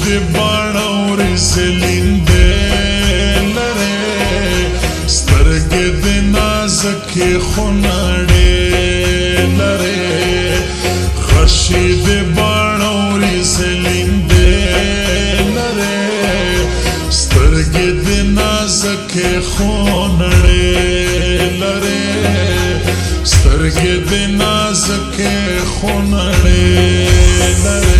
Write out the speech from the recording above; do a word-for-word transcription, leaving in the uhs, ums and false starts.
دې باڼه ورزلینده لرې سترګې دې نازکې خونړې لرې غشي دې باڼه ورزلینده لرې سترګې دې نازکې خونړې لرې سترګې دې نازکې خونړې لرې